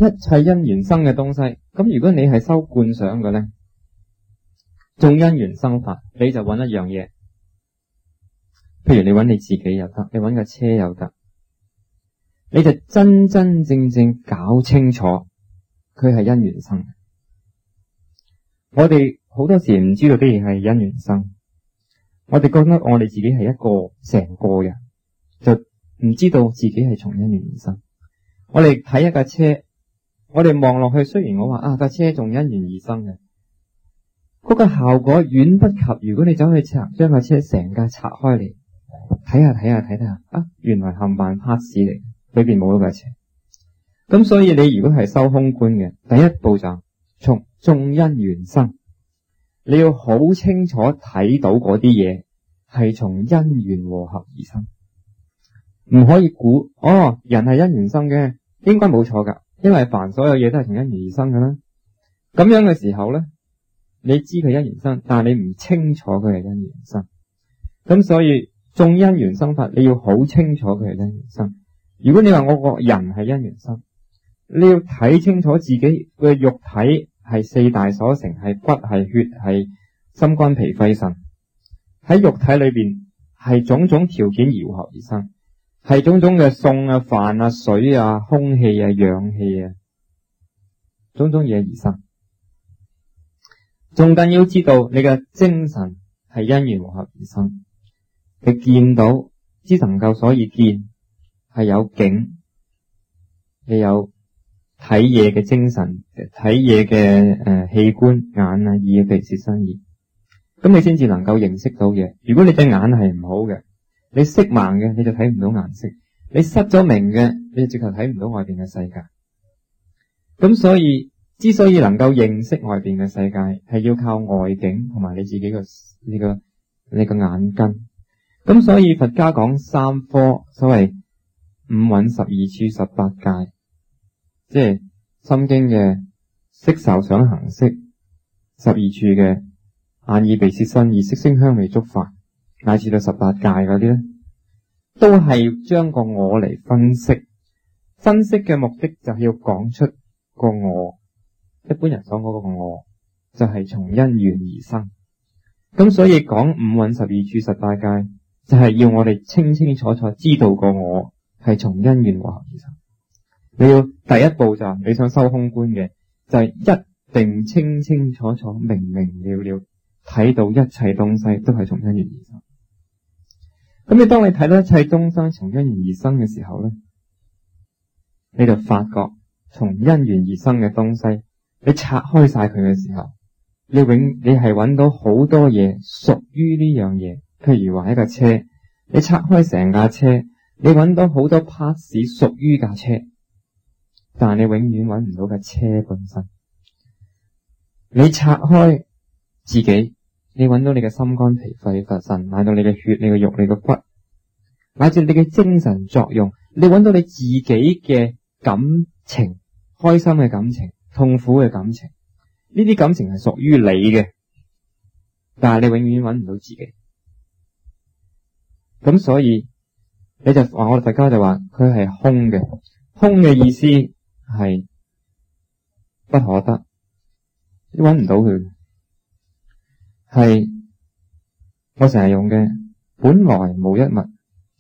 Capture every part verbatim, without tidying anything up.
一切因緣生嘅東西。咁如果你係修觀想嘅咧，眾因緣生法，你就揾一樣嘢，譬如你揾你自己又得，你揾個車又得，你就真真正正搞清楚佢係因緣生嘅。我哋好多時唔知道啲嘢係因緣生，我哋覺得我哋自己係一個成個人，就唔知道自己係從因緣而生。我哋睇一架車，我哋望落去，雖然我話啊架車從因緣而生嘅，嗰個效果遠不及如果你走去拆將架車成架拆開嚟睇下睇下睇睇下啊，原來冚唪唥 parts 嚟，裏邊冇咗架車。咁所以你如果係修空觀嘅，第一步就從眾因緣生，你要好清楚睇到嗰啲嘢係從因緣和合而生，唔可以估哦，人係因緣生嘅，應該冇錯噶，因為凡所有嘢都係從因緣而生噶啦。咁樣嘅時候咧，你知佢因緣生，但係你唔清楚佢係因緣生。咁所以眾因緣生法，你要好清楚佢係因緣生。如果你話我個人係因緣生，你要睇清楚自己嘅肉體係四大所成，係骨係血係心肝脾肺腎，喺肉體裏邊係種種條件而合而生，係種種嘅餸啊飯啊水啊空氣啊氧氣啊種種嘢而生。仲更要知道你嘅精神係因緣和合而生，你見到只能夠所以見係有境，你有睇嘢嘅精神，睇嘢嘅誒器官，眼啊、耳、鼻、舌、身、意，咁你先至能夠認識到嘢。如果你隻眼係唔好嘅，你色盲嘅，你就睇唔到顏色；你失咗明嘅，你就直頭睇唔到外邊嘅世界。咁所以，之所以能夠認識外邊嘅世界，係要靠外境同埋你自己嘅呢個你個眼根。咁所以佛家講三科，所謂五蘊、十二處、十八界。即係心經嘅色受想行識，十二處嘅眼耳鼻舌身意，色聲香味觸法，乃至到十八界嗰啲咧，都係將個我嚟分析。分析嘅目的就係要講出個我，一般人所講嗰個我就係從因緣而生。咁所以講五蘊、十二處、十八界，就係要我哋清清楚楚知道個我係從因緣和合而生。你要第一步就係你想修空觀嘅，就係一定清清楚楚、明明了了睇到一切東西都係從因緣而生。咁你當你睇到一切東西從因緣而生嘅時候咧，你就發覺從因緣而生嘅東西，你拆開晒佢嘅時候，你永你係揾到好多嘢屬於呢樣嘢。譬如話一架車，你拆開成架車，你揾到好多 parts 屬於架車。但係你永遠揾唔到嘅車本身。你拆開自己，你揾到你嘅心肝脾肺腎，乃到你嘅血、你嘅肉、你嘅骨，乃至你嘅精神作用，你揾到你自己嘅感情，開心嘅感情、痛苦嘅感情，呢啲感情係屬於你嘅，但係你永遠揾唔到自己。咁所以你就話，我哋佛家就話佢係空嘅。空嘅意思係不可得，你揾唔到佢。係我成日用嘅本來無一物，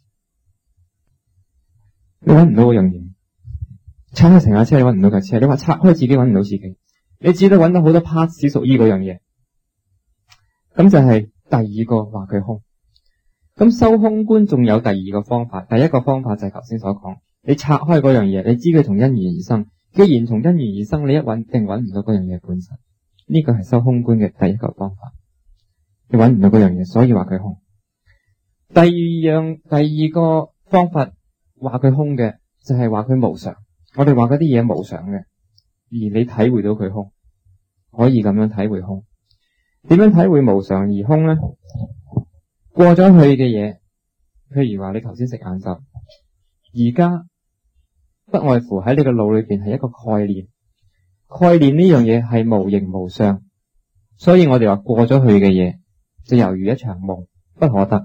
你揾唔到嗰樣嘢。拆開成架車，你揾唔到架車。你話拆開自己，揾唔到自己，你只都揾到好多 parts 屬於嗰樣嘢。咁就係第二個話佢空。咁修空觀仲有第二個方法，第一個方法就係頭先所講，你拆開嗰樣嘢，你知佢從因緣而生。既然從因緣而生，你一揾定揾唔到嗰樣嘢本身。呢個係修空觀嘅第一個方法。你揾唔到嗰樣嘢，所以話佢空。第二樣，第二個方法話佢空嘅，就係話佢無常。我哋話嗰啲嘢無常嘅，而你體會到佢空，可以咁樣體會空。點樣體會無常而空呢？過咗去嘅嘢，譬如話你頭先食晏晝，而家不外乎喺你個腦裏邊係一個概念。概念呢樣嘢係無形無相，所以我哋話過咗去嘅嘢就猶如一場夢，不可得。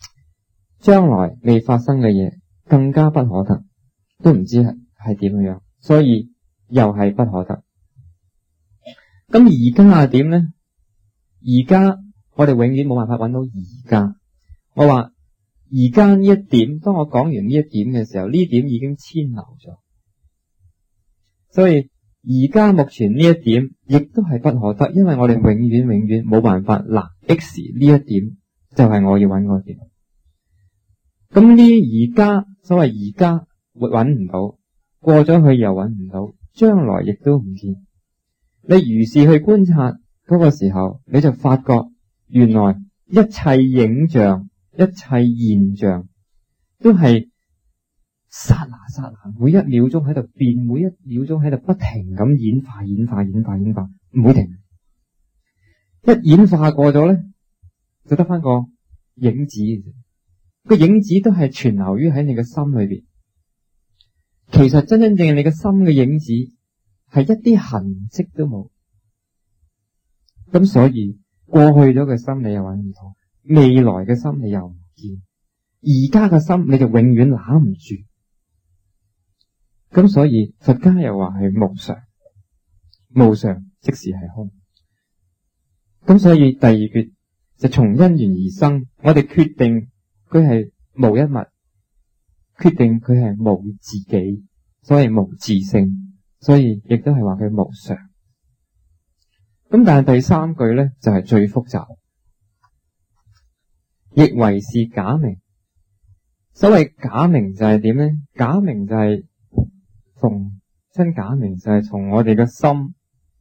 將來未發生嘅嘢更加不可得，都唔知係係點樣。 所以又係不可得。咁而家係點呢？而家我哋永遠冇辦法揾到而家。我話而家呢一點，當我講完呢一點嘅時候，呢點已經遷流咗，所以而家目前呢一點亦都係不可得，因為我哋永遠永遠冇辦法嗱 X 呢一點就係我要揾嗰點。咁呢而家所謂而家會揾唔到，過咗去又揾唔到，將來亦都唔見。你如是去觀察嗰個時候，你就發覺原來一切影像、一切現象都係剎那剎那，每一秒鐘喺度變，每一秒鐘喺度不停咁演化、演化、演化、演化，唔會停。一演化過咗咧，就得翻個影子嘅啫。個影子都係存留於喺你嘅心裏邊。其實真真正正你嘅心嘅影子係一啲痕跡都冇。咁所以過去咗嘅心你又揾唔到，未來嘅心你又唔見，而家嘅心你就永遠攬唔住。咁所以佛家又話係無常，無常即是係空。咁所以第二句就從因緣而生，我哋決定佢係無一物，決定佢係無自己，所以無自性，所以亦都係話佢無常。咁但係第三句咧就係最複雜，亦為是假名。所謂假名就係點咧？假名就係逢真假名就係從我哋嘅心，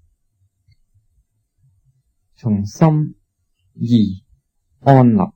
從心而安立，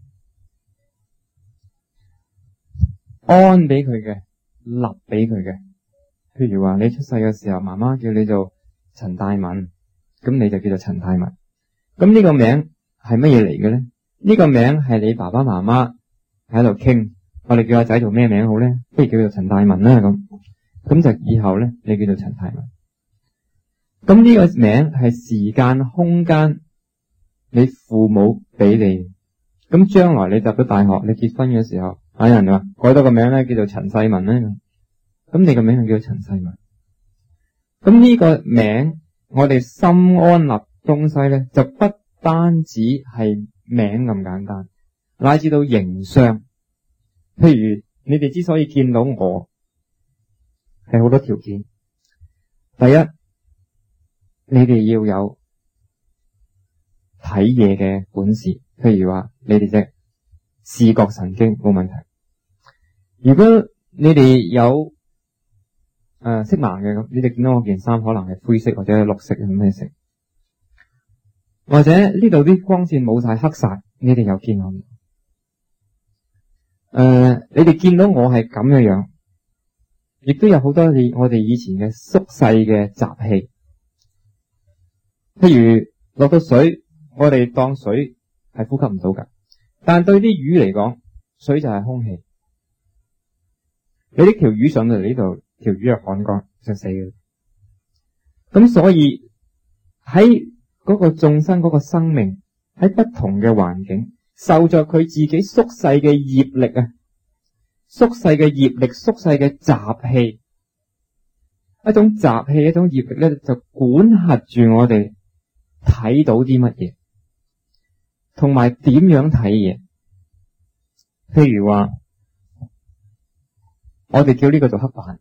安俾佢嘅，立俾佢嘅。譬如話你出世嘅時候，媽媽叫你做陳大文，咁你就叫做陳大文。咁呢個名係乜嘢嚟嘅咧？呢個名係你爸爸媽媽喺度傾，我哋叫阿仔做咩名好咧？不如叫做陳大文啦，咁咁就以後咧，你叫做陳大文。咁呢個名係時間空間你父母俾你，咁將來你入咗大學，你結婚嘅時候，有人話改多個名咧，叫做陳世文咧，咁你個名係叫做陳世文。咁呢個名我哋心安立東西咧，就不單止係名咁簡單，乃至到形相。譬如你哋之所以見到我，係好多條件。第一，你哋要有睇嘢嘅本事，譬如話你哋隻視覺神經冇問題。如果你哋有誒色盲嘅，咁你哋見到我件衫可能係灰色或者係綠色咁咩色，或者呢度啲光線冇晒黑晒，你哋又見我唔到。誒、呃，你哋見到我係咁嘅樣，亦都有好多你我哋以前嘅縮細嘅雜氣，譬如落到水，我哋當水係呼吸唔到噶，但對啲魚嚟講，水就係空氣。你呢條魚上到嚟呢度，條魚係旱乾就死嘅。咁所以喺嗰個眾生嗰個生命喺不同嘅環境，受着佢自己縮細嘅業力啊，縮細嘅業力，縮細嘅雜氣，一種雜氣，一種業力咧，就管轄住我哋睇到啲乜嘢，同埋點樣睇嘢。譬如話，我哋叫呢個做黑板，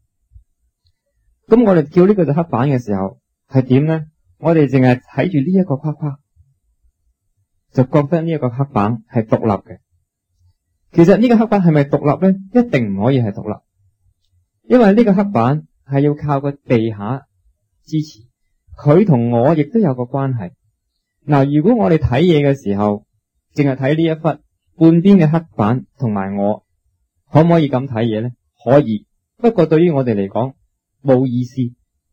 咁我哋叫呢個做黑板嘅時候係點呢？我哋淨係睇住呢一個框框，就覺得呢一個黑板係獨立嘅。其實呢個黑板係咪獨立呢？一定唔可以係獨立，因為呢個黑板係要靠個地下支持，佢同我亦都有個關係。嗱，如果我哋睇嘢嘅時候，淨係睇呢一忽半邊嘅黑板同埋我，可唔可以咁睇嘢呢？可以，不過對於我哋嚟講冇意思。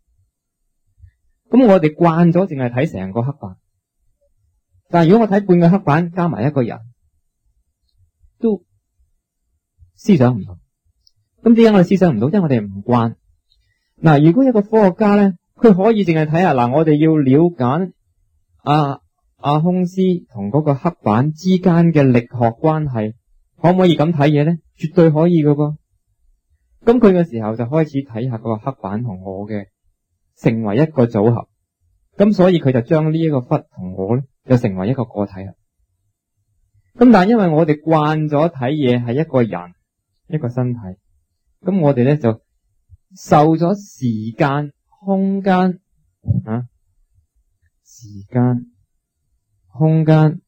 咁我哋慣咗淨係睇成個黑板，但係如果我睇半個黑板加埋一個人，都思想唔到。咁點解我哋思想唔到？因為我哋唔慣。嗱，如果一個科學家咧，佢可以淨係睇下嗱，我哋要了解阿阿空斯同嗰個黑板之間嘅力學關係，可唔可以咁睇嘢咧？絕對可以噶噃。 咁佢嘅時候就開始睇下嗰個黑板同我嘅成為一個組合，咁所以佢就將呢一個忽同我咧就成為一個個體啦。咁但係因為我哋慣咗睇嘢係一個人一個身體，咁我哋咧就受咗時間空間啊時間空間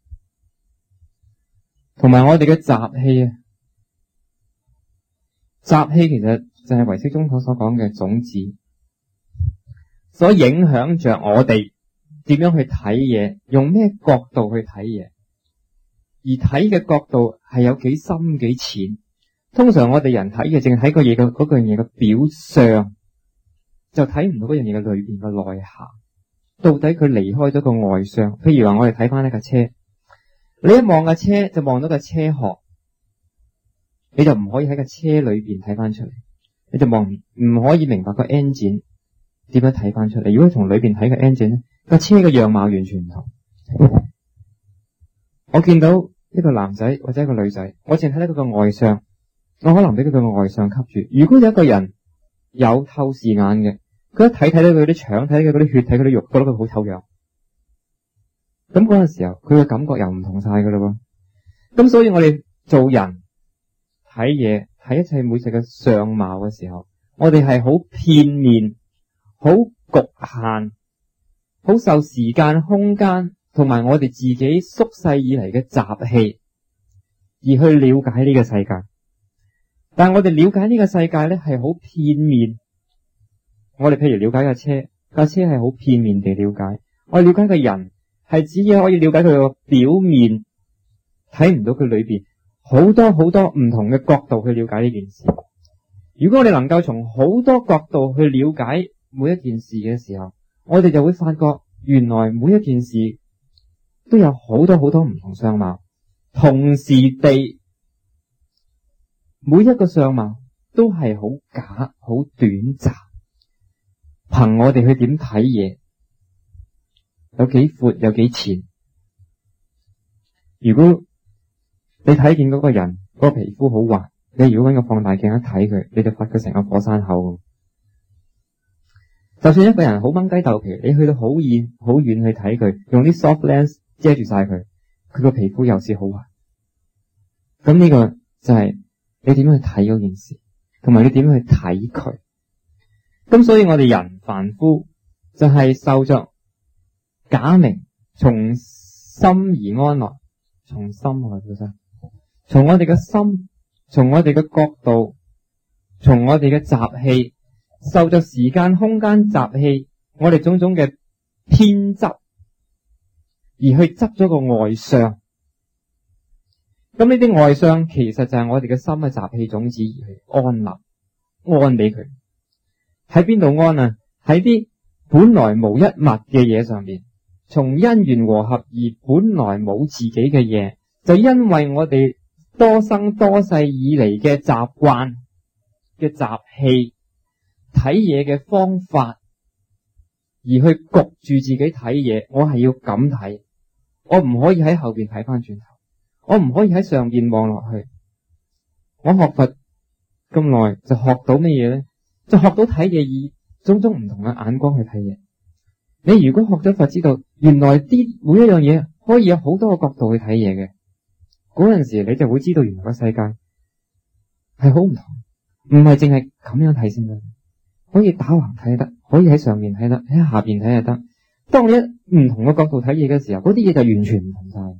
同埋我哋嘅習氣啊。習氣其實就係唯識宗所所講嘅種子，所影響着我哋點樣去睇嘢，用咩角度去睇嘢，而睇嘅角度係有幾深幾淺。通常我哋人睇嘅淨係睇個嘢嘅嗰樣嘢嘅表象，就睇唔到嗰樣嘢嘅裏邊嘅內涵。到底佢離開咗個外相，譬如話我哋睇翻呢架車，你一望架車就望到個車殼。你就唔可以喺個車裏邊睇翻出嚟，你就望唔可以明白個 engine 點樣睇翻出嚟。如果從裏邊睇個 engine 咧，個車嘅樣貌完全唔同。我見到一個男仔或者一個女仔，我淨睇到佢個外相，我可能俾佢個外相吸住。如果有一個人有透視眼嘅，佢一睇睇到佢啲腸，睇佢嗰啲血，睇佢啲肉，覺得佢好醜樣。咁嗰陣時候，佢嘅感覺又唔同晒噶啦喎。咁所以我哋做人睇嘢睇一切每隻嘅相貌嘅時候，我哋係好片面、好局限、好受時間、空間同埋我哋自己縮細以嚟嘅習氣而去了解呢個世界。但係我哋了解呢個世界咧係好片面。我哋譬如了解架車，架車係好片面地了解。我哋了解個人係只可以了解佢個表面，睇唔到佢裏邊好多好多唔同嘅角度去了解呢件事。如果我哋能夠從好多角度去了解每一件事嘅時候，我哋就會發覺原來每一件事都有好多好多唔同相貌，同時地每一個相貌都係好假、好短暫。憑我哋去點睇嘢，有幾闊有幾淺。如果你睇見嗰個人嗰個皮膚好滑，你如果揾個放大鏡一睇佢，你就發覺成個火山口。就算一個人好掹雞豆皮，你去到好遠好遠去睇佢，用啲 soft lens 遮住晒佢，佢個皮膚又是好滑。咁呢個就係你點樣去睇嗰件事，同埋你點樣去睇佢。咁所以我哋人凡夫就係受着假名，從心而安樂，從心來本身。從我哋嘅心，從我哋嘅角度，從我哋嘅習氣，受着時間、空間、習氣，我哋種種嘅偏執，而去執咗個外相。咁呢啲外相其實就係我哋嘅心嘅習氣種子而去安立，安俾佢。喺邊度安啊？喺啲本來無一物嘅嘢上邊，從因緣和合而本來冇自己嘅嘢，就因為我哋多生多世以嚟嘅習慣嘅習氣睇嘢嘅方法，而去焗住自己睇嘢。我係要咁睇，我唔可以喺後邊睇翻轉頭，我唔可以喺上邊望落去。我學佛咁耐就學到乜嘢咧？就學到睇嘢以種種唔同嘅眼光去睇嘢。你如果學咗佛，知道原來啲每一樣嘢可以有好多個角度去睇嘢嘅，嗰陣時你就會知道原來個世界係好唔同，唔係淨係咁樣睇先得，可以打橫睇得，可以喺上面睇得，喺下邊睇又得。當你一唔同嘅角度睇嘢嘅時候，嗰啲嘢就完全唔同晒。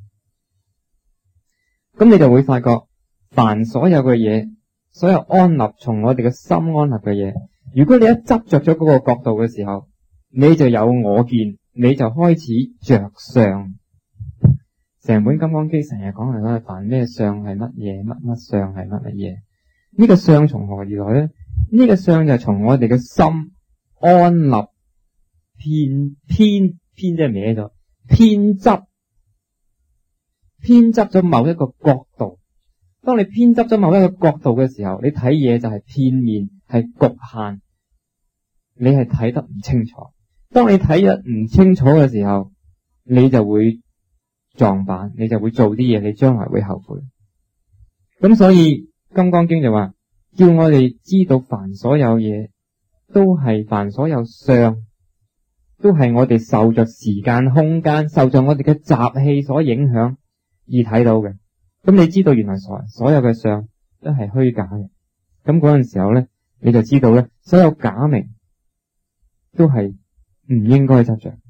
咁你就會發覺，凡所有嘅嘢，所有安立從我哋嘅心安立嘅嘢，如果你一執着咗嗰個角度嘅時候，你就有我見，你就開始着相。成本金剛經成日講嚟啦，凡咩相係乜嘢，乜乜相係乜乜嘢。呢個相從何而來咧？呢個相就係從我哋嘅心安立偏偏偏即係歪咗，偏執偏執咗某一個角度。當你偏執咗某一個角度嘅時候，你睇嘢就係片面，係局限，你係睇得唔清楚。當你睇得唔清楚嘅時候，你就會撞板，你就會做啲嘢，你將來會後悔。咁所以金剛經就話， 叫我哋知道凡所有嘢都係凡所有相，都係我哋受着時間空間，受着我哋嘅習氣所影響而睇到嘅。咁你知道原來所所有嘅相都係虛假嘅，咁嗰陣時候咧，你就知道咧，所有假名都係唔應該執着。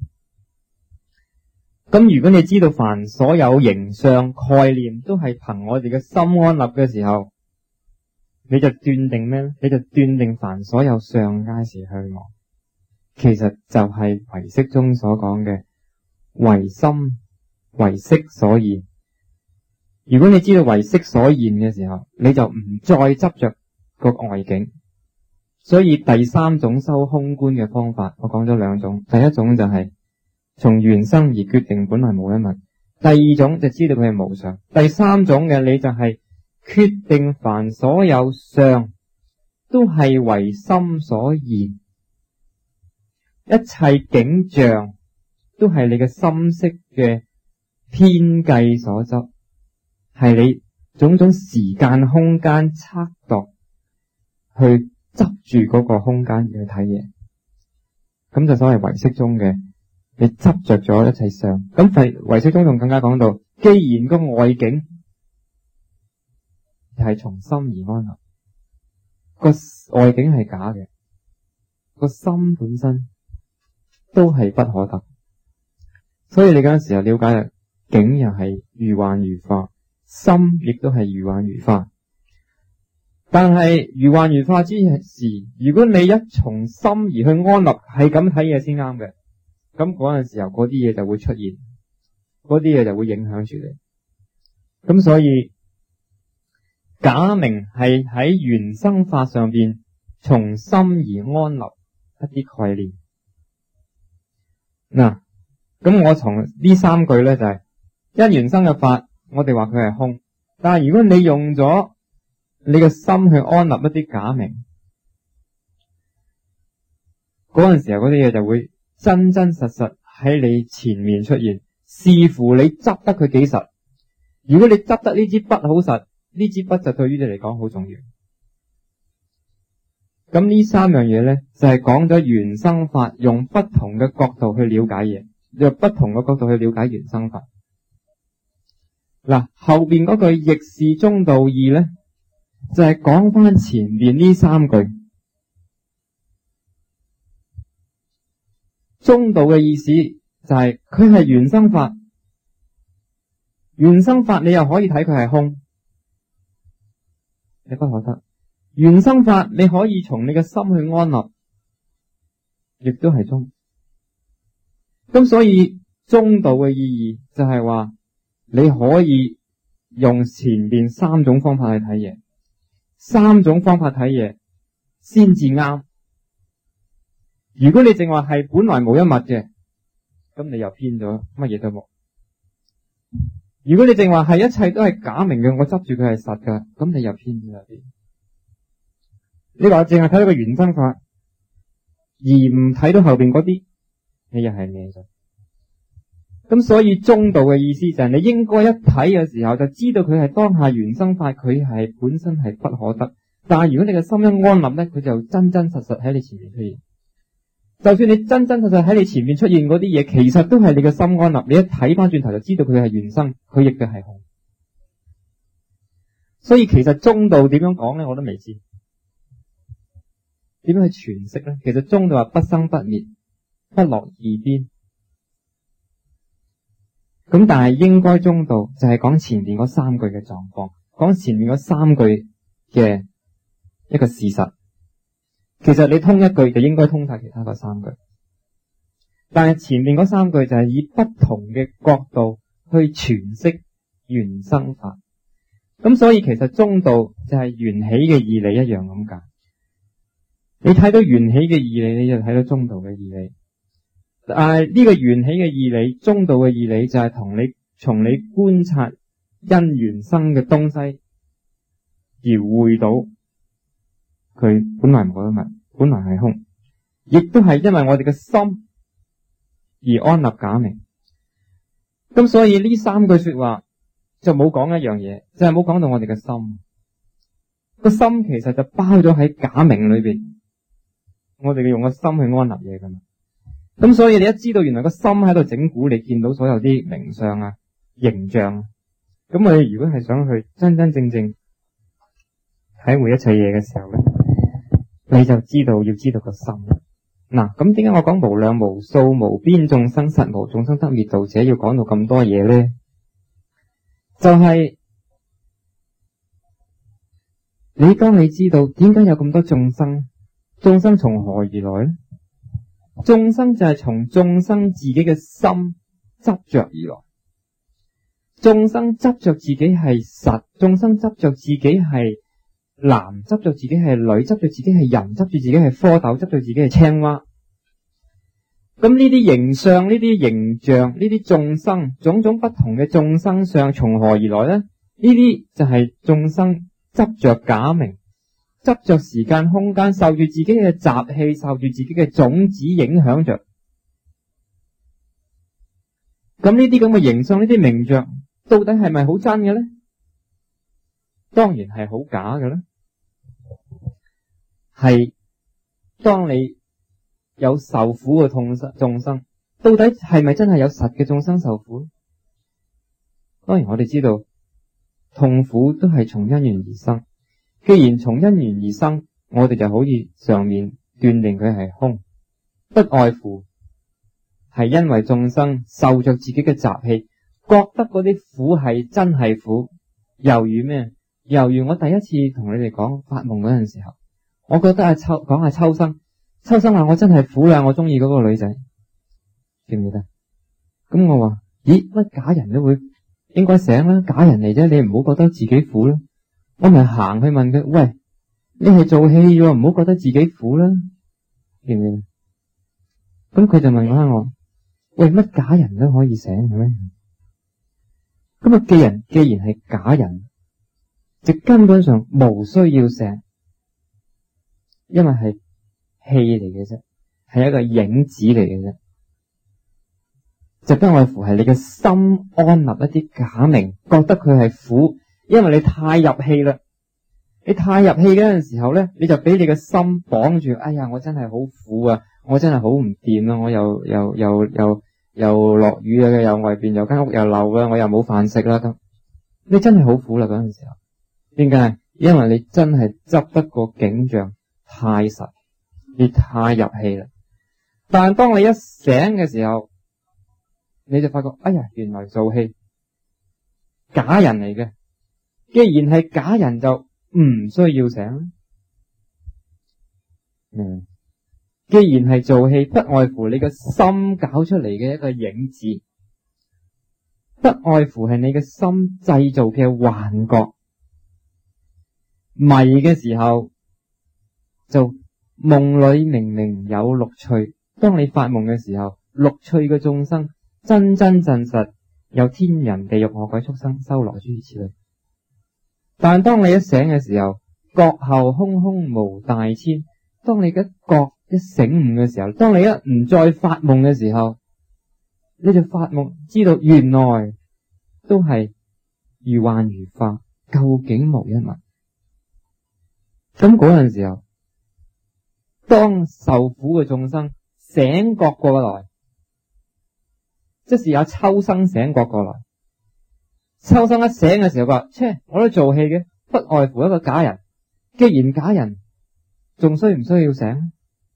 咁如果你知道凡所有形相概念都係憑我哋嘅心安立嘅時候，你就斷定咩咧？你就斷定凡所有相皆是虛妄。其實就係唯識中所講嘅唯心唯識所現。如果你知道唯識所現嘅時候，你就唔再執着個外境。所以第三種修空觀嘅方法，我講咗兩種。第一種就係從緣生而決定本來無一物，第二種就知道佢係無常，第三種嘅你就係決定凡所有相都係唯心所現，一切景象都係你嘅心識嘅偏計所執，係你種種時間空間測度去執住嗰個空間而去睇嘢，咁就所謂唯識中嘅你執着咗一切相。咁係唯識中仲更加講到，既然個外境係從心而安立，個外境係假嘅，個心本身都係不可得。所以你嗰陣時候了解啦，境又係如幻如化，心亦都係如幻如化。但係如幻如化之時，如果你一從心而去安立，係咁睇嘢先啱嘅，咁嗰陣時候嗰啲嘢就會出現，嗰啲嘢就會影響住你。咁所以假名係喺緣生法上邊從心而安立一啲概念。嗱，咁我從呢三句咧就係、是、因緣生嘅法，我哋話佢係空。但係如果你用咗你嘅心去安立一啲假名，嗰陣時候嗰啲嘢就會真真實實喺你前面出現，視乎你執得佢幾實。如果你執得呢支筆好實，呢支筆就對於你嚟講好重要。咁呢三樣嘢呢，就係講咗緣生法用不同嘅角度去了解嘢，用不同嘅角度去了解緣生法。嗱，後邊嗰句亦是中道義呢，就係講翻前面呢三句。中道嘅意思就係佢係緣生法，緣生法你又可以睇佢係空，你不可得。緣生法你可以從你嘅心去安立，亦都係中。咁所以中道嘅意義就係話你可以用前面三種方法去睇嘢，三種方法睇嘢先至啱。如果你淨話係本來無一物嘅，咁你又偏咗，乜嘢都冇。如果你淨話係一切都係假名嘅，我執住佢係實㗎，咁你又偏咗一邊。你話淨係睇到個緣生法，而唔睇到後邊嗰啲，你又係咩咗？咁所以中道嘅意思就係你應該一睇嘅時候就知道佢係當下緣生法，佢係本身係不可得。但係如果你嘅心一安立咧，佢就真真實實喺你前面出現。就算你真真實實喺你前面出現嗰啲嘢，其實都係你嘅心安立。你一睇翻轉頭就知道佢係緣生，佢亦都係空。所以其實中道點樣講咧，我都未知。點樣去詮釋咧？其實中道話不生不滅，不落二邊。咁但係應該中道就係講前面嗰三句嘅狀況，講前面嗰三句嘅一個事實。其實你通一句就應該通晒其他嗰三句，但係前面嗰三句就係以不同嘅角度去詮釋緣生法。咁所以其實中道就係緣起嘅義理一樣咁解。你睇到緣起嘅義理，你就睇到中道嘅義理。但係呢個緣起嘅義理，中道嘅義理就係同你從你觀察因緣生嘅東西而會到佢本來無一物，本來係空，亦都係因為我哋嘅心而安立假名。咁所以呢三句說話就冇講一樣嘢，就係冇講到我哋嘅心。 個心其實就包咗喺假名裏邊，我哋要用個心去安立嘢噶嘛。咁所以你一知道原來個心喺度整蠱，你見到所有啲名相啊、形象，咁我哋如果係想去真真正正體會一切嘢嘅時候咧，你就知道要知道個心。嗱，咁點解我講無量無數無邊眾生實無眾生得滅道者要講到咁多嘢咧？就係、是、你當你知道點解有咁多眾生，眾生從何而來咧？眾生就係從眾生自己嘅心執着而來。眾生執着自己係實，眾生執着自己係男，執着自己係女，執着自己係人，執住自己係蝌蚪，執着自己係青蛙。咁呢啲形象、呢啲形象、呢啲眾生，種種不同嘅眾生相，從何而來呢？呢啲就係眾生執着假名，執着時間空間，受住自己嘅習氣，受住自己嘅種子影響着。咁呢啲咁嘅形象，呢啲名像，到底係咪好真嘅呢？當然係好假嘅啦。係當你有受苦嘅痛眾生，到底係咪真係有實嘅眾生受苦？當然我哋知道痛苦都係從因緣而生。既然從因緣而生，我哋就好似上面斷定佢係空，不外乎係因為眾生受着自己嘅習氣，覺得嗰啲苦係真係苦。猶如咩？猶如我第一次同你哋講發夢嗰陣時候，我覺得阿秋講阿秋生，秋生話我真係苦啦，我中意嗰個女仔，記唔記得？咁我話咦，乜假人都會應該醒啦，假人嚟啫，你唔好覺得自己苦啦。我咪行去問佢，喂，你係做戲喎，唔好覺得自己苦啦，記唔記得？咁佢就問翻我，喂，乜假人都可以醒嘅咩？咁啊，既然既然係假人，就根本上無需要醒，因為係戲嚟嘅啫，係一個影子嚟嘅啫，就不外乎係你嘅心安立一啲假名，覺得佢係苦。因為你太入戲啦，你太入戲嗰陣時候咧，你就俾你嘅心綁住。哎呀，我真係好苦啊，我真係好唔掂啊，我又又又又又落雨啊，又外邊又間屋又漏啊，我又冇飯食啦。咁你真係好苦啦嗰陣時候。點解？因為你真係執得個景象太實，你太入戲啦。但係當你一醒嘅時候，你就發覺，哎呀，原來做戲，假人嚟嘅。既然係假人，就唔需要醒。嗯，既然係做戲，不外乎你嘅心搞出嚟嘅一個影子，不外乎係你嘅心製造嘅幻覺。迷嘅時候，就夢裏明明有六趣。當你發夢嘅時候，六趣嘅眾生真真實實有天人、地獄、餓鬼、畜生、修羅諸如此類。但係當你一醒嘅時候，覺後空空無大千。當你嘅覺一醒悟嘅時候，當你一唔再發夢嘅時候，你就發夢知道原來都係如幻如化，究竟無一物。咁嗰陣時候，當受苦嘅眾生醒覺過來，即是有秋生醒覺過來。秋生一醒嘅時候話，切，我都做戲嘅，不外乎一個假人。既然假人，仲需唔需要醒？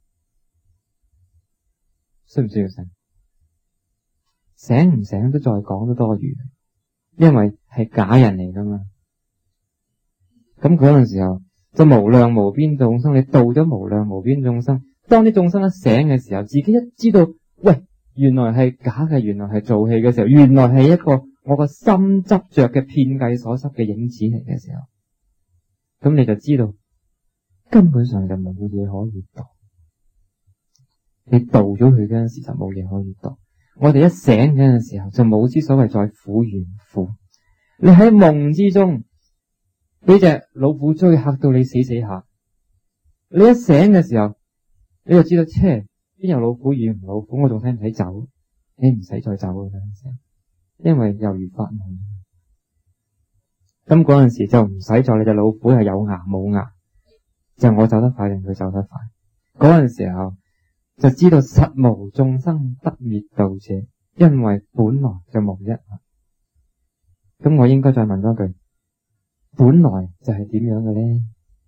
需唔需要醒？醒唔醒都再講都多餘，因為係假人嚟噶嘛。咁嗰陣時候就無量無邊眾生，你度咗無量無邊眾生。當啲眾生一醒嘅時候，自己一知道，喂，原來係假嘅，原來係做戲嘅時候，原來係一個我個心執着嘅遍計所執嘅影子嚟嘅時候，咁你就知道根本上就冇嘢可以度。你度咗佢嗰陣時就冇嘢可以度。我哋一醒嗰陣時候就冇之所謂再苦與唔苦。你喺夢之中俾隻老虎追，嚇到你死死下，你一醒嘅時候你就知道，切，邊有老虎與唔老虎，我仲使唔使走？你唔使再走啦，因為猶如發夢。 咁嗰陣時就唔使再你隻老虎係有牙冇牙，就我走得快定佢走得快。嗰陣時候就知道實無眾生得滅道者，因為本來就無一物。咁我應該再問多句，本來就係點樣嘅咧？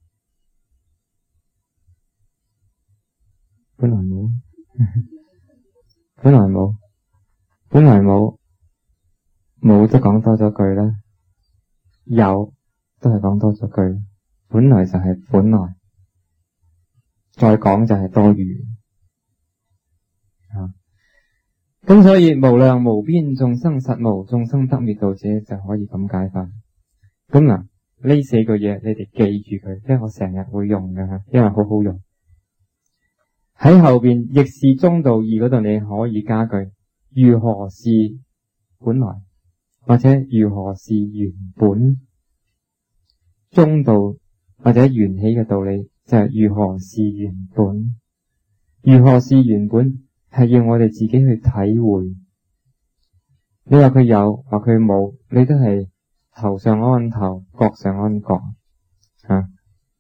本來冇，本來冇，本來冇，冇都講多咗句啦，有都係講多咗句。本來就係本來，再講就係多餘。啊，咁所以無量無邊眾生實無眾生得滅道者就可以咁解法。咁嗱，呢四句嘢你哋記住佢，因為我成日會用㗎，因為好好用。喺後邊亦是中道義嗰度，你可以加句如何是本來，或者如何是原本。中道或者緣起嘅道理就係如何是原本。如何是原本係要我哋自己去體會。你話佢有，話佢冇，你都係頭上安頭，腳上安腳啊。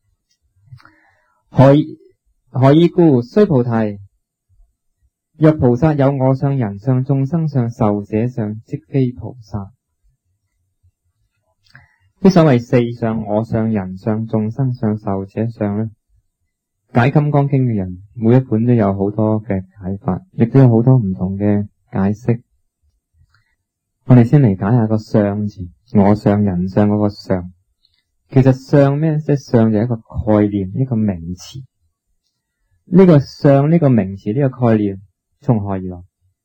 何何以故？須菩提，若菩薩有我相、人相、眾生相、壽者相，即非菩薩。啲所謂四相、我相、人相、眾生相、壽者相咧，解金剛經嘅人每一本都有好多嘅解法，亦都有好多唔同嘅解釋。我哋先嚟解下個相字，我相、人相嗰個相。其實相咩？即係相就係一個概念，一個名詞。呢個相呢個名詞呢個概念從何而來？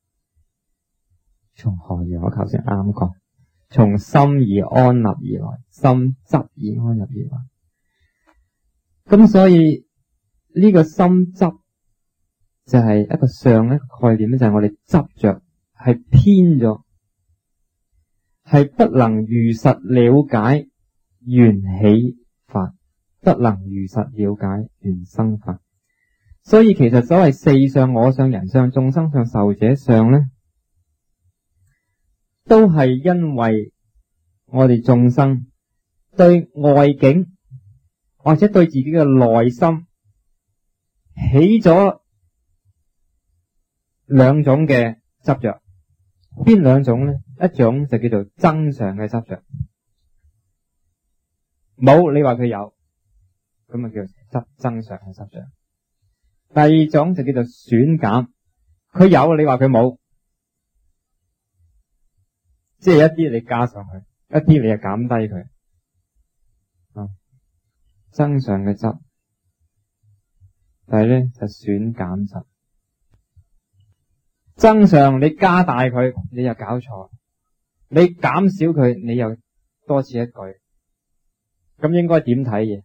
從何而來？我頭先啱講，從心而安立而來，心執而安立而來。咁所以呢個心執就係一個相一個概念咧，就係我哋執着係偏咗，係不能如實了解緣起法，不能如實了解緣生法。所以其實所謂四相、我相、人相、眾生相、壽者相咧，都係因為我哋眾生對外境或者對自己嘅內心起咗兩種嘅執着。邊兩種咧？一種就叫做增上嘅執着，冇你話佢有，咁啊叫執增上嘅執着。第二種就叫做損減，佢有你話佢冇，即係一啲你加上去，一啲你又減低佢。啊，增上嘅執，第二咧就損減執。增上你加大佢，你又搞錯；你減少佢，你又多此一舉。咁應該點睇嘢？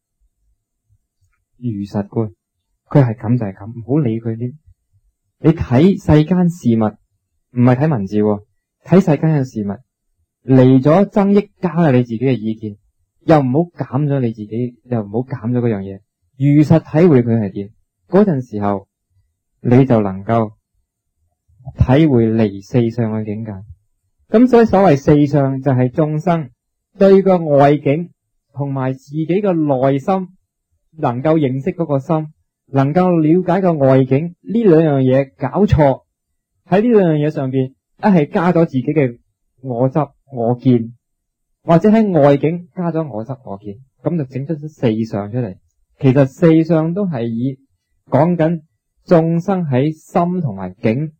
如實觀。佢係咁就係咁，唔好理佢啲。你睇世間事物，唔係睇文字，睇世間嘅事物，嚟咗增益加係你自己嘅意見，又唔好減咗你自己，又唔好減咗嗰樣嘢。如實體會佢係點，嗰陣時候你就能夠體會離四相嘅境界。咁所以所謂四相就係眾生對個外境同埋自己嘅內心能夠認識嗰個心，能夠了解個外境，呢兩樣嘢搞錯，喺呢兩樣嘢上邊，一係加咗自己嘅我執我見，或者喺外境加咗我執我見，咁就整出咗四相出嚟。其實四相都係以講緊眾生喺心同埋境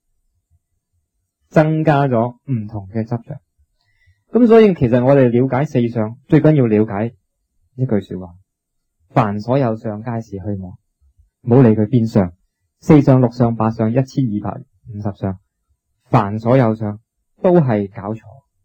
增加咗唔同嘅執着。咁所以其實我哋了解四相，最緊要了解一句說話：凡所有相，皆是虛妄。唔好理佢邊相，四相、六相、八相、一千二百五十相，凡所有相都係搞錯。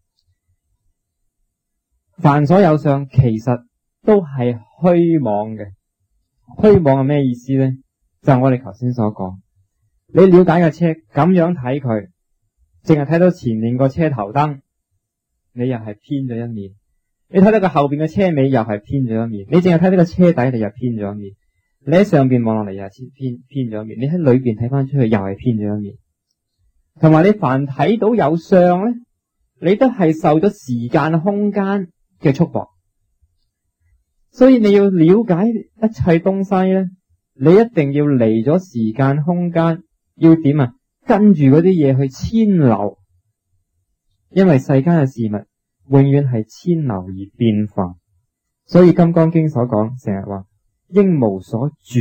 凡所有相其實都係虛妄嘅。虛妄係咩意思呢？就係我哋頭先所講，你了解嘅車咁樣睇佢，淨係睇到前面個車頭燈，你又係偏咗一面；你睇到個後邊嘅車尾，又係偏咗一面；你淨係睇到個車底，你又偏咗一面。你喺上邊望落嚟又係偏偏咗一面，你喺裏邊睇翻出去又係偏咗一面。同埋你凡睇到有相咧，你都係受咗時間空間嘅束縛。所以你要了解一切東西咧，你一定要離咗時間空間，要點啊？跟住嗰啲嘢去遷流，因為世間嘅事物永遠係遷流而變化。所以《金剛經》所講成日話應無所住，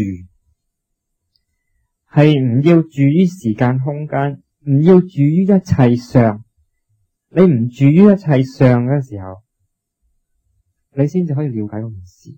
係唔要住於時間空間，唔要住於一切相。你唔住於一切相嘅時候，你先至可以了解嗰件事。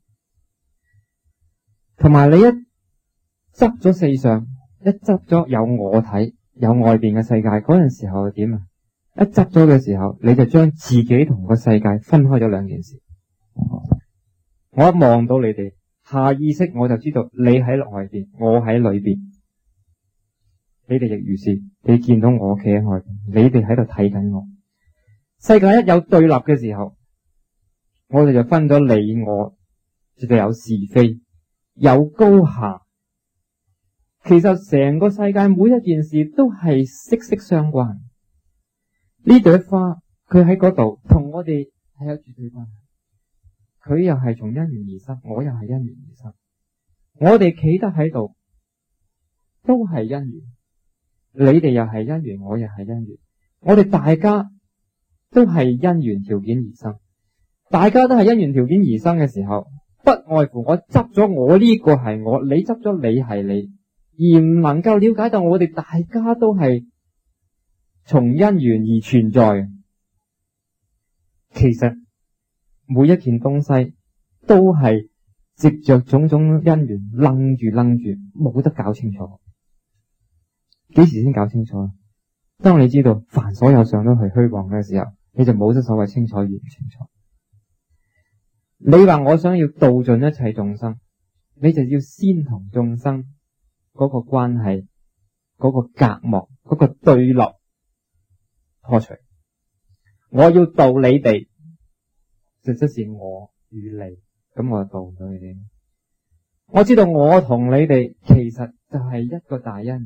同埋你一執咗四相，一執咗有我體，有外邊嘅世界嗰陣時候係點啊？一執咗嘅時候，你就將自己同個世界分開咗兩件事。我一望到你哋，下意識我就知道你喺外邊，我喺裏邊。你哋亦如是，你見到我企喺外邊，你哋喺度睇緊我。世界一有對立嘅時候，我哋就分咗你我，就有是非，有高下。其實成個世界每一件事都係息息相關。呢朵花佢喺嗰度，同我哋係有絕對關係。佢又係從因緣而生，我又係因緣而生。我哋企得喺度，都係因緣。你哋又係因緣，我又係因緣。我哋大家都係因緣條件而生。大家都係因緣條件而生嘅時候，不外乎我執咗我呢個係我，你執咗你係你，而唔能夠了解到我哋大家都係從因緣而存在。其實每一件東西都係藉着種種因緣楞住楞住，冇得搞清楚。幾時先搞清楚？當你知道凡所有相都係虛妄嘅時候，你就冇得所謂清楚與唔清楚。你話我想要度盡一切眾生，你就要先同眾生嗰個關係、嗰個隔膜、嗰個對立破除。我要度你哋，實質是我與你，咁我就度唔到你哋。我知道我同你哋其實就係一個大因緣，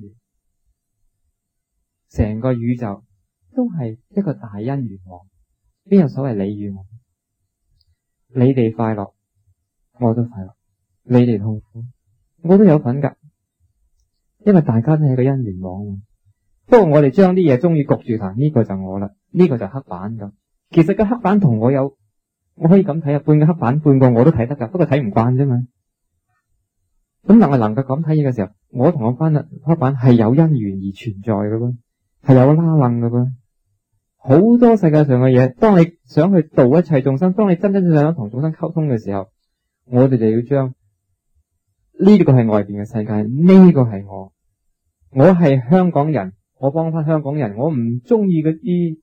成個宇宙都係一個大因緣網，邊有所謂你與我？你哋快樂，我都快樂；你哋痛苦，我都有份噶。因為大家都係一個因緣網。不過我哋將啲嘢中意焗住彈，呢個就我啦，呢個就黑板咁。其實個黑板同我有，我可以咁睇啊，半個黑板，半個我都睇得噶，不過睇唔慣啫嘛。咁但係能夠咁睇嘢嘅時候，我同我班嘅黑板係有因緣而存在嘅噃，係有拉楞嘅噃。好多世界上嘅嘢，當你想去度一切眾生，當你真真正正同眾生溝通嘅時候，我哋就要將呢個係外邊嘅世界，呢個係我，我係香港人，我幫翻香港人，我唔中意嗰啲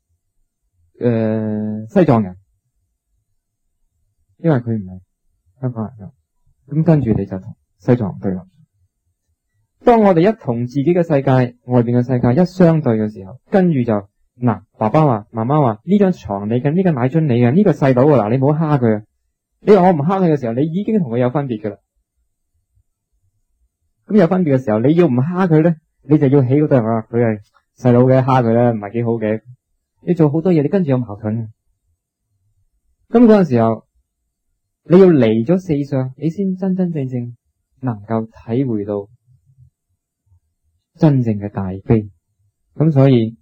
誒西藏人，因為佢唔係香港人。咁跟住你就同西藏人對立。當我哋一同自己嘅世界、外邊嘅世界一相對嘅時候，跟住就嗱，爸爸話、媽媽話呢張床你嘅，呢個奶樽你嘅，呢個細佬啊，嗱你唔好蝦佢啊！你話我唔蝦佢嘅時候，你已經同佢有分別噶啦。咁有分別嘅時候，你要唔蝦佢咧，你就要起嗰對人話佢係細佬嘅，蝦佢咧唔係幾好嘅。你做好多嘢，你跟住有矛盾嘅。咁嗰陣時候，你要離咗四相，你先真真正正能夠體會到真正嘅大悲。咁所以，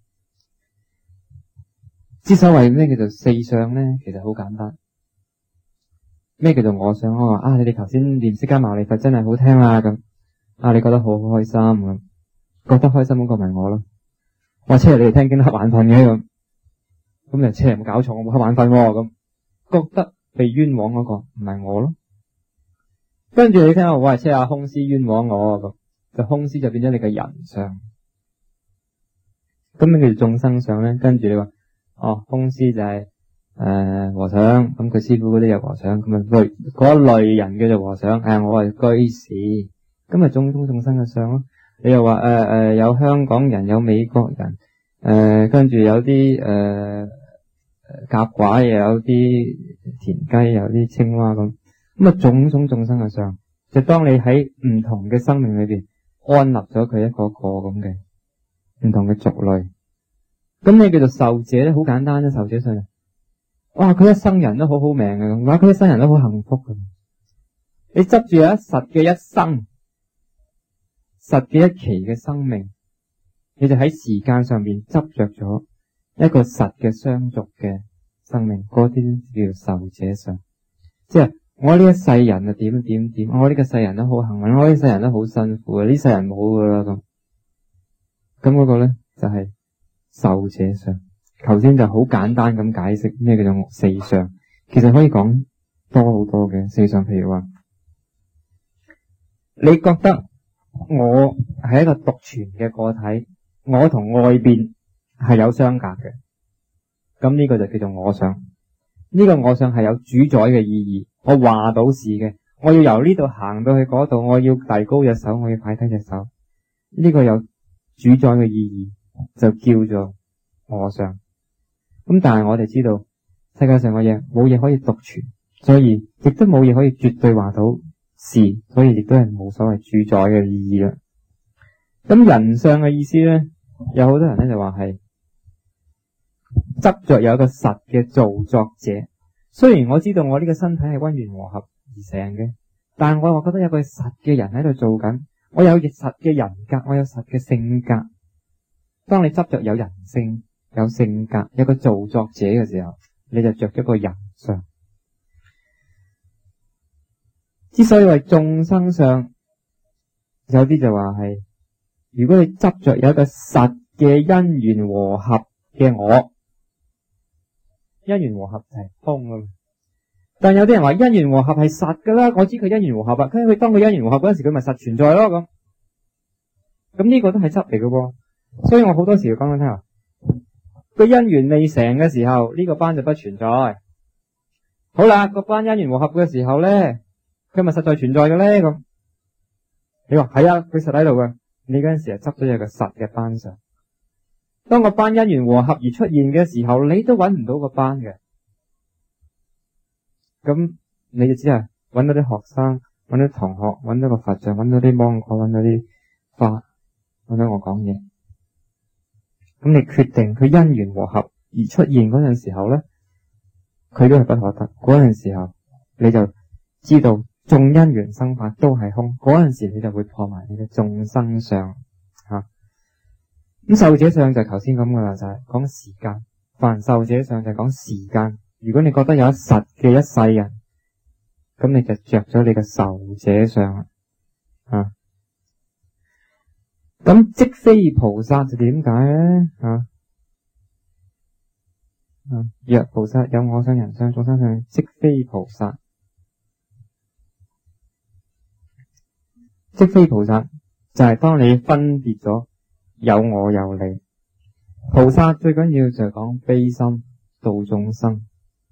之所謂咩叫做四相咧，其實好簡單。咩叫做我想？我話啊，你哋頭先念釋迦牟尼佛真係好聽啊，咁啊，你覺得好開心咁，覺得開心嗰個咪我咯。我車你哋聽經都瞌眼瞓嘅咁，咁就車有冇搞錯？我冇瞌眼瞓咁，覺得被冤枉嗰個唔係我咯。跟住你聽我話車下空師冤枉我咁，就空師就變咗你嘅人相。咁咩叫做眾生相咧？跟住你話哦，空師就係、是、誒、呃、和尚，咁佢師傅嗰啲有和尚，咁啊類嗰一類人叫做和尚。誒、哎，我係居士，咁咪眾中眾生嘅相咯。你又話誒誒有香港人，有美國人，誒、呃、跟住有啲誒甲寡，又有啲田雞，有啲青蛙咁，咁啊種種眾生嘅相，就當你喺唔同嘅生命裏邊安立咗佢一個個咁嘅唔同嘅族類。咁你叫做受者咧，好簡單啫。受者上， 哇，佢一生人都好好命嘅，哇，佢一生人都好幸福嘅。你執住有一實嘅一生，實嘅一期嘅生命，你就喺時間上面執着咗一個實嘅相續嘅生命，嗰啲叫受者相。即係我呢一世人啊點點點，我呢個世人都好幸運，我呢世人都好辛苦啊，呢世人冇噶啦咁。咁嗰個咧就係、是、受者相。頭先就好簡單咁解釋咩叫做四相，其實可以講多好多嘅四相。譬如話，你覺得我係一個獨存嘅個體，我同外邊係有相隔嘅，咁呢個就叫做我相。呢個我相係有主宰嘅意義，我話到事嘅，我要由呢度行到去嗰度，我要遞高隻手，我要擺低隻手，呢個有主宰嘅意義就叫做我相。咁但係我哋知道世界上嘅嘢冇嘢可以獨存，所以亦都冇嘢可以絕對話到事，所以亦都係冇所謂主宰嘅意義啦。咁人相嘅意思咧，有好多人咧就話係執着有一個實嘅造作者。雖然我知道我呢個身體係溫圓和合而成嘅，但係我又覺得有個實嘅人喺度做緊，我有實嘅人格，我有實嘅性格。當你執着有人性、有性格、有個造作者嘅時候，你就着咗個人相。之所以為眾生相，有啲就話係，如果你執着有一個實嘅因緣和合嘅我，因緣和合就係空啊。但有啲人話因緣和合係實噶啦，我知佢因緣和合啊，佢當佢因緣和合嗰陣時，佢咪實存在咯咁。咁呢個都係執嚟嘅喎。所以我好多時要講俾你聽啊，個因緣未成嘅時候，呢個班就不存在。好啦，個班因緣和合嘅時候咧，佢咪實在存在嘅咧咁。你話係啊，佢實喺度嘅。你嗰陣時係執咗有個實嘅班上。當個班因緣和合而出現嘅時候，你都揾唔到個班嘅。咁你就只係揾到啲學生，揾到同學，揾到個佛像，揾到啲芒果，揾到啲花，揾到我講嘢。咁你決定佢因緣和合而出現嗰陣時候咧，佢都係不可得。嗰陣時候你就知道眾因緣生法都係空。嗰陣時你就會破埋你嘅眾生相吓。咁受者相就係頭先咁噶啦，就係、是、講時間。凡受者相就係講時間。如果你覺得有一實嘅一世人，咁你就着咗你嘅受者相啊。咁即非菩薩就點解咧？啊啊！若菩薩有我相、人相、眾生相，即非菩薩。即非菩薩就係當你分別咗有我有你。菩薩最緊要就係講悲心度眾生。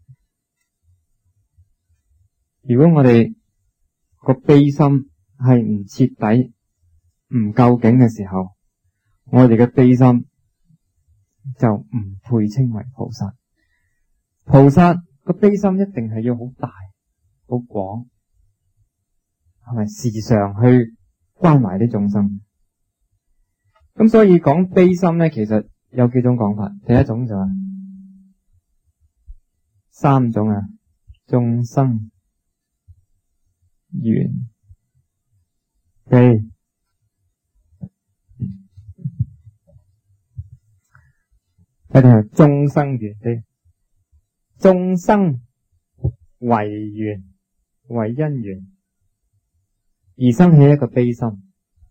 如果我哋個悲心係唔徹底、唔究竟嘅時候，我哋嘅悲心就唔配稱為菩薩。菩薩個悲心一定係要好大、好廣，係咪時常去關懷啲眾生？咁所以講悲心咧，其實有幾種講法。第一種就係三種啊，眾生緣悲。一定係眾生緣悲，眾生為緣為因緣而生起一個悲心。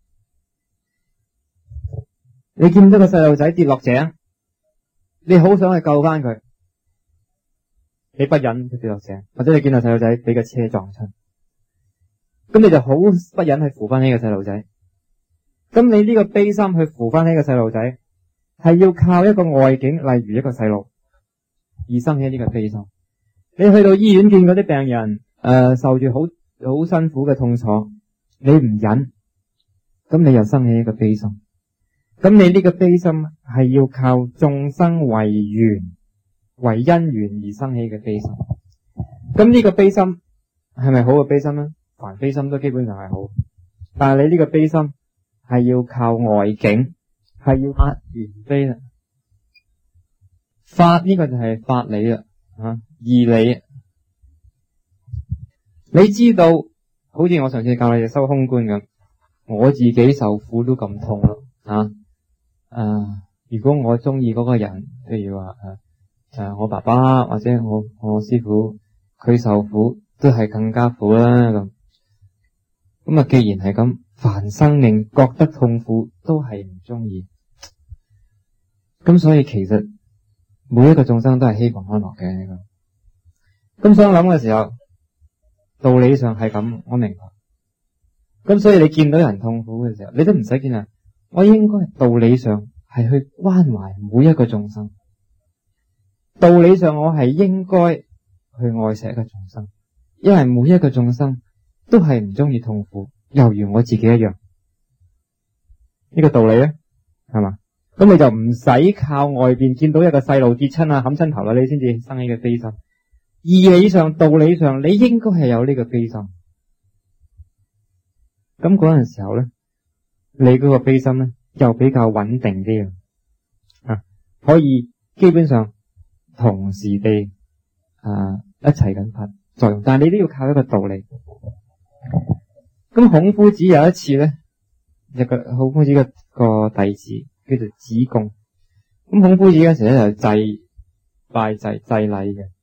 你見到個細路仔跌落井，你好想去救翻佢，你不忍佢跌落井，或者你見到細路仔俾個車撞親，咁你就好不忍去扶翻呢個細路仔。咁你呢個悲心去扶翻呢個細路仔，係要靠一個外境，例如一個細路，而生起呢個悲心。你去到醫院見嗰啲病人，誒、呃、受住好好辛苦嘅痛楚，你唔忍，咁你又生起一個悲心。咁你呢個悲心係要靠眾生為緣為因緣而生起嘅悲心。咁呢個悲心係咪好嘅悲心呢？凡悲心都基本上係好，但係你呢個悲心係要靠外境，係要發緣悲啦。法呢個就係法理啦， 啊，義理。你知道，好似我上次教你哋修空觀咁，我自己受苦都咁痛咯，啊，啊，如果我中意嗰個人，譬如話誒誒我爸爸或者我我師父，佢受苦都係更加苦啦咁。咁啊，既然係咁，凡生命覺得痛苦都係唔中意，咁所以其實每一個眾生都係希望安樂嘅。咁想諗嘅時候，道理上係咁，我明白。咁所以你見到人痛苦嘅時候，你都唔使見人，我應該道理上係去關懷每一個眾生。道理上我係應該去愛錫一個眾生，因為每一個眾生都係唔中意痛苦，猶如我自己一樣。呢個道理咧，係嘛？咁你就唔使靠外邊見到一個細路跌親啊、冚親頭啦，你先至生起嘅悲心。義理上、道理上，你應該係有呢個悲心。咁嗰陣時候咧，你嗰個悲心咧又比較穩定啲啊，可以基本上同時地啊一齊咁發作用。但係你都要靠一個道理。咁孔夫子有一次咧，一個孔夫子嘅個弟子叫做子貢。咁孔夫子嗰時咧就祭拜祭祭禮嘅。